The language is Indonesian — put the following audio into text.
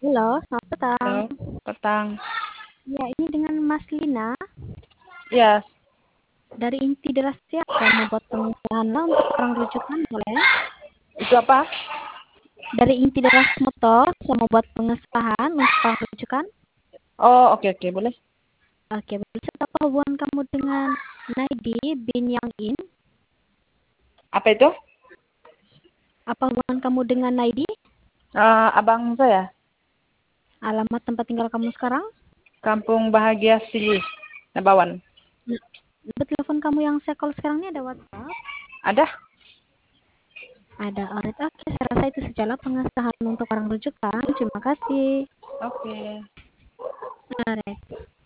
Halo, selamat petang. Halo, petang. Ya, ini dengan Mas Lina Yes. dari Inti Deras Siaga membuat pengusahaan untuk orang rujukan, boleh? Itu apa? Dari Inti Deras Motor, saya mau buat pengesahan untuk orang rujukan. Oh, oke oke, boleh. Oke, bisa apa hubungan kamu dengan Naidi bin Yang In? Apa itu? Apa hubungan kamu dengan Naidi? Abang saya, Alamat tempat tinggal kamu sekarang? Kampung Bahagia Sili, Nabawan. Nomor telepon kamu yang saya call sekarang ini ada WhatsApp? Ada? Ada, alright. Oke, saya rasa itu sajalah pengesahan untuk orang rujukan. Terima kasih. Oke. Alright.